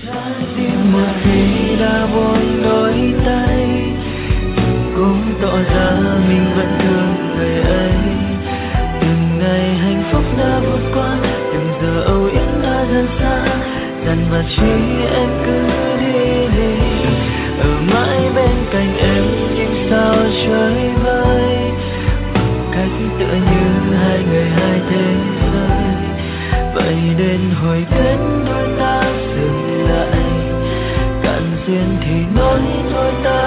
trái tim một khi đã buông đôi tay, cũng tỏ ra mình vẫn thương người ấy. Từng ngày hạnh phúc đã vượt qua, từng giờ âu yếm đã dần xa, dần mà chỉ em cứ đi. Ở mãi bên cạnh em nhưng sao chơi vơi, cách tựa như hai người hai thế giới. Vậy đến hồi kết đôi ta dừng lại, cạn duyên thì nói đôi ta